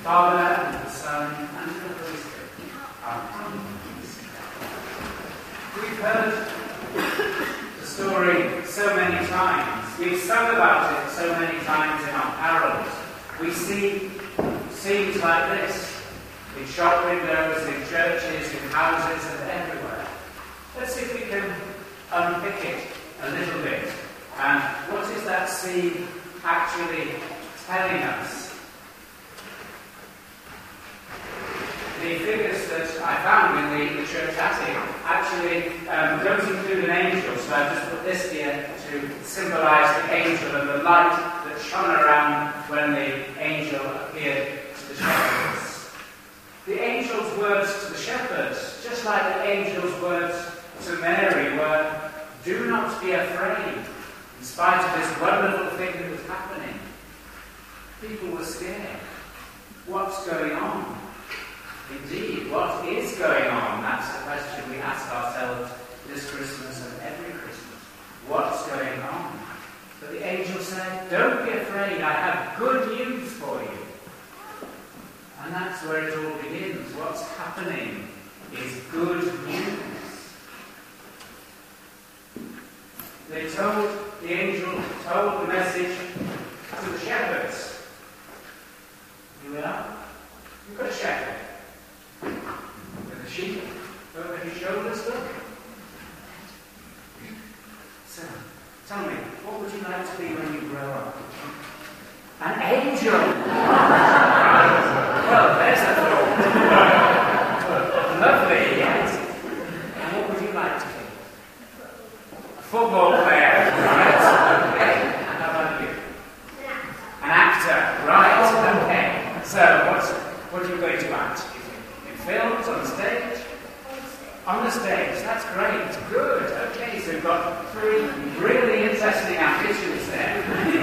Father, and the Son, and the Holy Spirit. Amen. We've heard the story so many times. We've sung about it so many times in our carols. We see scenes like this in shop windows, in churches, in houses, and everywhere. Let's see if we can unpick it a little bit. And what is that scene actually telling us? The figures that I found in the church attic actually don't include an angel, so I've just put this here to symbolise the angel and the light that shone around when the angel appeared to the shepherds. The angel's words to the shepherds, just like the angel's words to Mary, were, "Do not be afraid," in spite of this wonderful thing that was happening. People were scared. What's going on? Indeed, what is going on? That's the question we ask ourselves this Christmas and every Christmas. What's going on? But the angel said, "Don't be afraid, I have good news for you." And that's where it all begins. What's happening is good news. The angel told the message to the shepherds. Here we are. You've got a shepherd with a sheep over his shoulders, look. So, tell me, what would you like to be when you grow up? An angel! Well, there's a thought. Lovely, yes. And what would you like to be? A football player, right? Okay. And how about you? An actor, right? Okay. So, what are you going to act? Films, on the stage? On the stage, that's great, good. Okay, so we've got three really interesting ambitions there.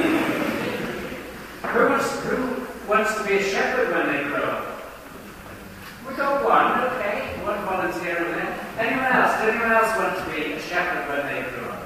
Who wants to be a shepherd when they grow up? We've got one, okay, one volunteer over there. Anyone else? Does anyone else want to be a shepherd when they grow up?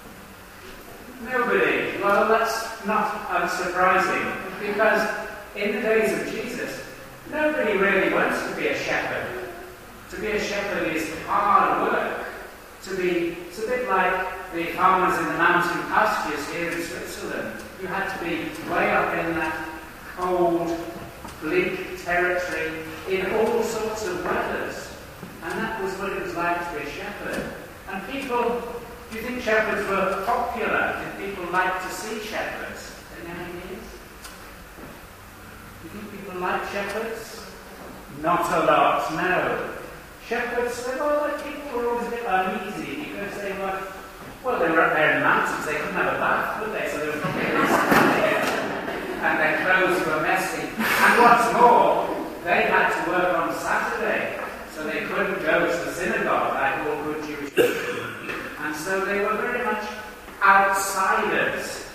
Nobody. Well, that's not unsurprising, because in the days of Jesus, nobody really wants to be a shepherd. To be a shepherd is hard work. It's a bit like the farmers in the mountain pastures here in Switzerland. You had to be way up in that cold, bleak territory in all sorts of weathers. And that was what it was like to be a shepherd. And people, do you think shepherds were popular? Did people like to see shepherds? Any ideas? Do you think people like shepherds? Not a lot, no. Shepherds, the people were always a bit uneasy because they were up there in the mountains, they couldn't have a bath, could they? So they were probably and their clothes were messy. And what's more, they had to work on Saturday, so they couldn't go to the synagogue like all good Jewish people. And so they were very much outsiders.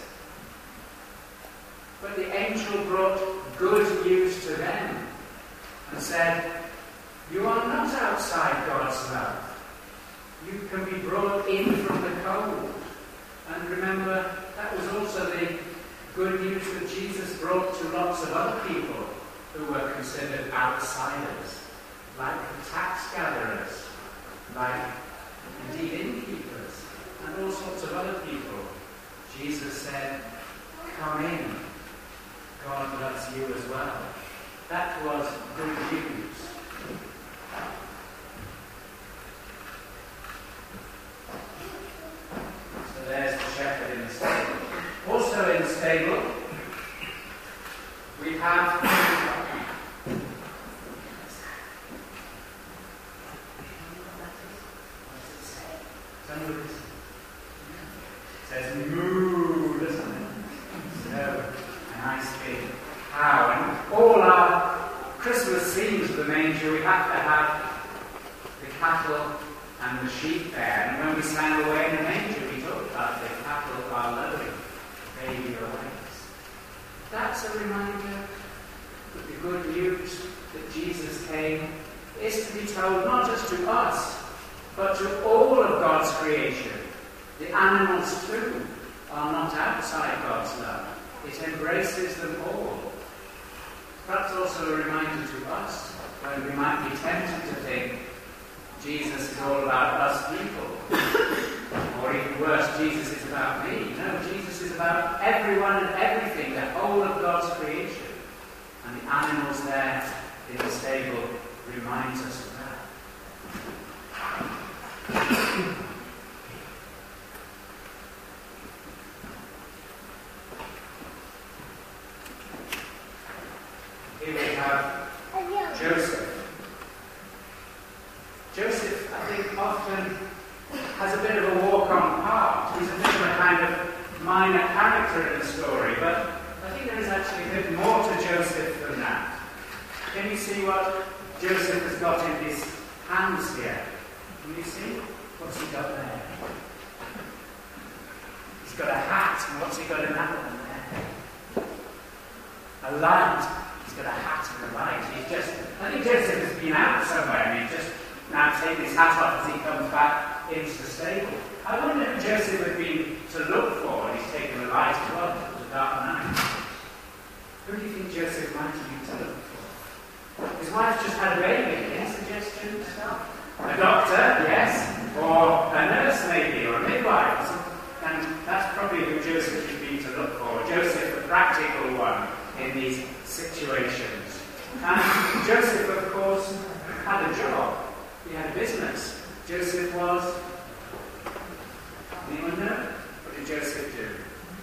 But the angel brought good news to them and said, "You are not outside God's love. You can be brought in from the cold." And remember, that was also the good news that Jesus brought to lots of other people who were considered outsiders, like the tax gatherers, like indeed innkeepers, and all sorts of other people. Jesus said, "Come in. God loves you as well." That was good news. So there's the shepherd in the stable. Also in the stable, we have it says moo, doesn't it? So, a nice big cow. And all our Christmas scenes of the manger, we have to have the cattle and the sheep there. And when we sang Away in the Manger, we talked about the cattle are lowing, baby awaits. That's a reminder that the good news that Jesus came is to be told not just to us, but to all of God's creation. The animals too are not outside God's love. It embraces them all. perhaps also a reminder to us when we might be tempted to think Jesus is all about us people. Or even worse, Jesus is about me. No, Jesus is about everyone and everything, the whole of God's creation. And the animals there in the stable reminds us of that. Here we have Joseph. Joseph, I think, often has a bit of a walk-on part. He's a bit of a kind of minor character in the story, but I think there is actually a bit more to Joseph than that. Can you see what Joseph has got in his hands here? Can you see? What's he got there? He's got a hat, and what's he got in that one there? A light. He's got a hat and a light. I think Joseph has been out somewhere, and he's just now taken his hat off as he comes back into the stable. I wonder who Joseph had been to look for when he's taken the light as well. It was a dark night. Who do you think Joseph might have been to look for? His wife's just had a baby. Any suggestions? A doctor, yes. Or a nurse maybe, or a midwife. And that's probably who Joseph had been to look for. Joseph, the practical one in these situations. And Joseph, of course, had a job. He had a business. Joseph was... Anyone know? What did Joseph do?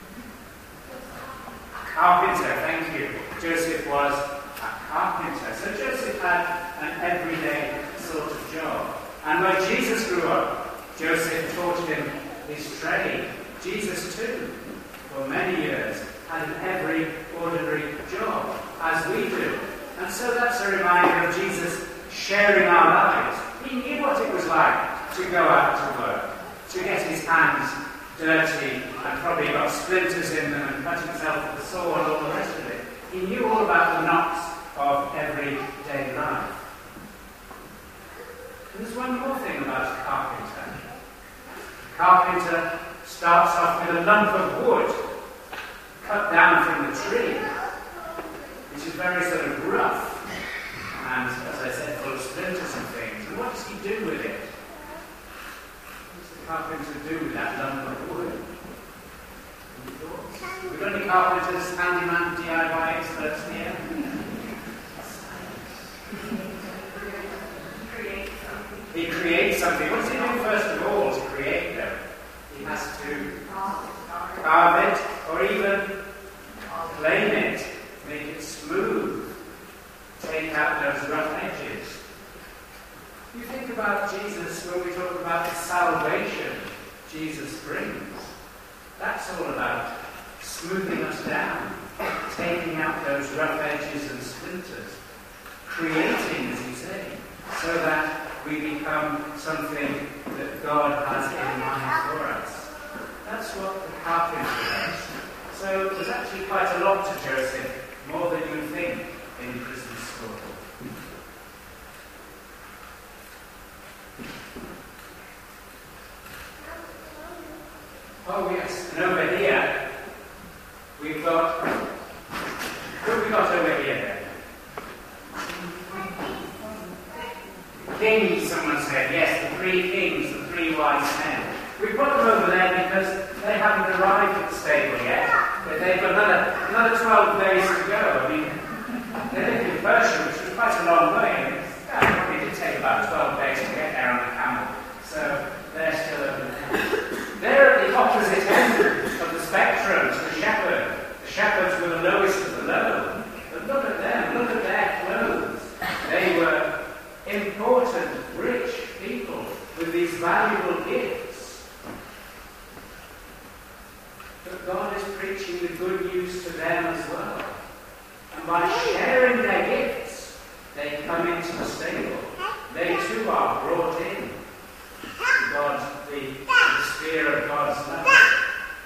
A carpenter, thank you. Joseph was a carpenter. So Joseph had an everyday sort of job. And when Jesus grew up, Joseph taught him his trade. Jesus too, for many years, had an every ordinary job, as we do. And so that's a reminder of Jesus sharing our lives. He knew what it was like to go out to work, to get his hands dirty and probably got splinters in them and cut himself with a saw and all the rest of it. He knew all about the knots of everyday life. And there's one more thing about a carpenter. A carpenter starts off with a lump of wood cut down from the tree, which is very sort of rough and, as I said, full of splinters and things. And what does he do with it? What does the carpenter do with that lump of wood? Any thoughts? Have we got any carpenters, handyman, DIY experts here? He creates something. What does he do first of all to create them? He has to carve it, or even plane it, make it smooth, take out those rough edges. You think about Jesus when we talk about the salvation Jesus brings. That's all about smoothing us down, taking out those rough edges and splinters, creating, as he's saying, so that we become something that God has in mind for us. That's what the carpenter does. So there's actually quite a lot to Joseph, more than you think in the Christmas story. Oh yes, and over here, we've got... Who have we got over here then? Kings, someone said. Yes, the 3 kings, the 3 wise men. We put them over there because they haven't arrived at the stable yet. But they've got another 12 days to go. I mean, they lived in Persia, which was quite a long way. And it probably did take about 12 days to get there on the camel. So they're still over there. They're at the opposite end of the spectrum to the shepherd. The shepherds were the lowest of the low. But look at them, look at their clothes. They were important, rich people with these valuable gifts. But God is preaching the good news to them as well. And by sharing their gifts, they come into the stable. They too are brought in to the sphere of God's love.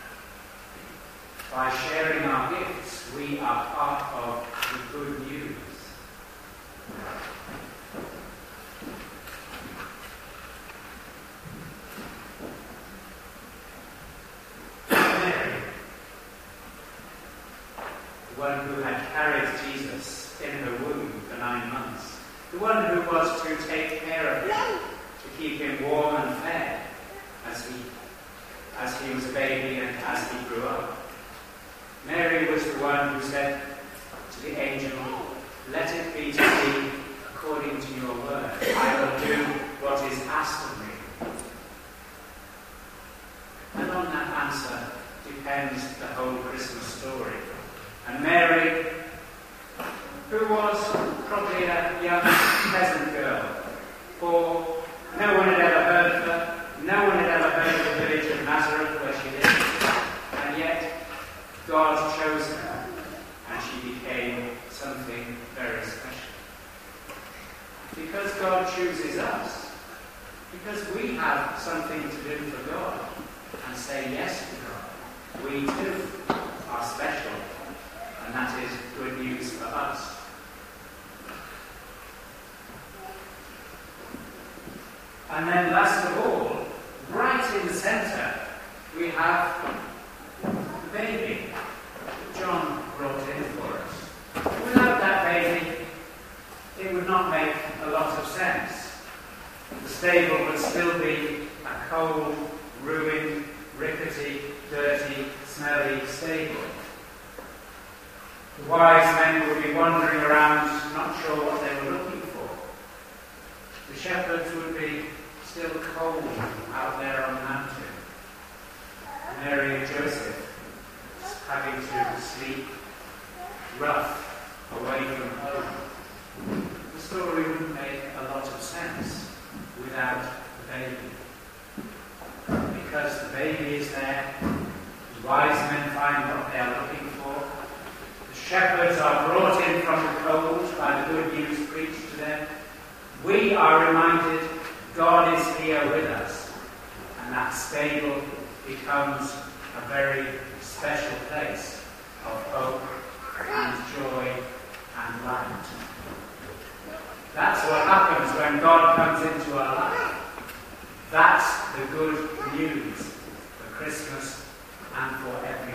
By sharing our gifts, we are part of the good news. Mary, the one who had carried Jesus in one who was to take care of him, to keep him warm and fed as he was a baby and as he grew up. Mary was the one who said to the angel, "Let it be to me according to your word. I will do what is asked of me." And on that answer depends the whole Christmas story. And Mary, who was probably a young peasant girl, for no one had ever heard of her, no one had ever heard of the village of Nazareth where she lived, and yet God chose her, and she became something very special. Because God chooses us, because we have something to do for God, and say yes to God, we too are special, and that is good news for us. And then last of all, right in the centre, we have the baby that John brought in for us. Without that baby, it would not make a lot of sense. The stable would still be a cold, ruined, rickety, dirty, smelly stable. The wise men would be wandering around, not sure what they were looking for. The shepherds would be still cold out there on the mountain. Mary and Joseph having to sleep rough away from home. The story wouldn't make a lot of sense without the baby. Because the baby is there, the wise men find what they are looking for, the shepherds are brought in from the cold by the good news preached to them. We are reminded God is here with us, and that stable becomes a very special place of hope and joy and light. That's what happens when God comes into our life. That's the good news for Christmas and for every